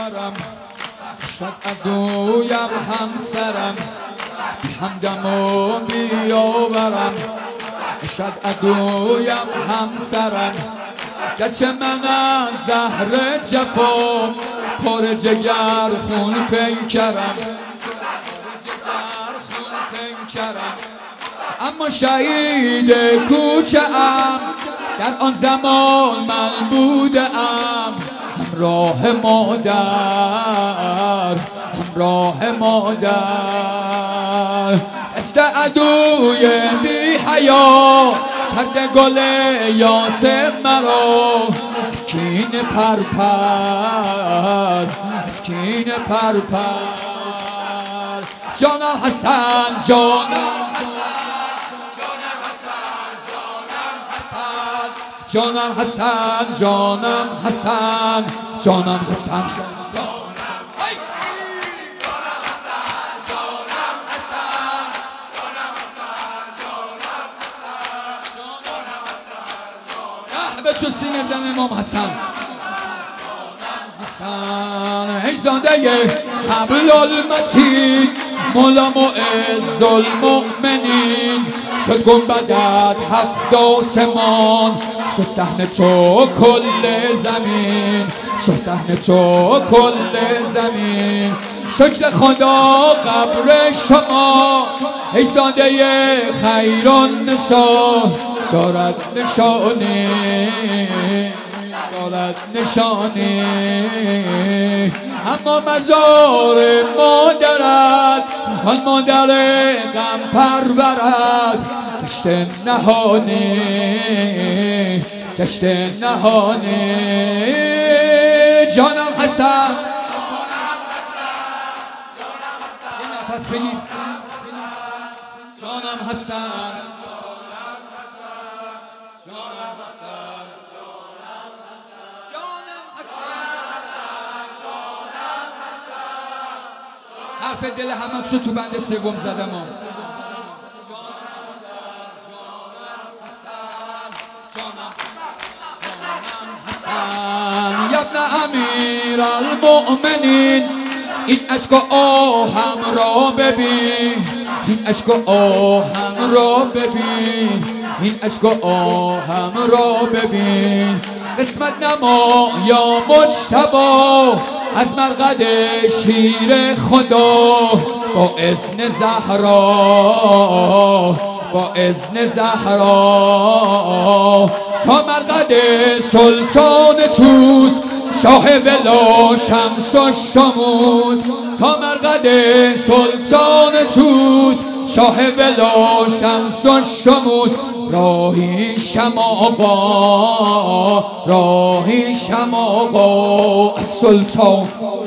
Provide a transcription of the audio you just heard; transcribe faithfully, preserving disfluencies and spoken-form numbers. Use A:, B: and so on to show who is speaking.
A: برم شد عدویم همسرم همدمو بیاورم شد عدویم همسرم گرچه من از زهر جفا پر جگر خون پیکرم اما شهید کوچه ام در آن زمان من بودم همراه مادر همراه مادر دست عدوی بی حیا کرده گل یاسر مرا کین پرپر کین پرپر جانم حسن جانم جانم حسن جانم حسن جانم حسن به تو سینه زن امام حسن حسن ای زاده حبل المتین مولا معز المؤمنین شد گنبدت هفت آسمان شد صحن تو کل زمین شد صحن تو کل زمین شکر خدا قبر شما ای زاده خیران نسا دارد نشانی دارد نشانی اما مزار مادرت آن مادر غم پرورت گشت نهانی گشت نهانی جانم حسن این نفس بگیر جانم حسن حرف دل همه شو تو بند سوم زدم ها یا ابن امیر المؤمنین این عشق و آهم را ببین این عشق و آهم را ببین این عشق و آهم را ببین قسمت نما یا مجتبی از مرقد شیر خدا با اذن زهرا با اذن زهرا تا مرقد سلطان توس شاه ولا شمس و شموس تا مرقد سلطان توس شاه ولا شمس و شموس راهی شماغا راهی شماغا السلطان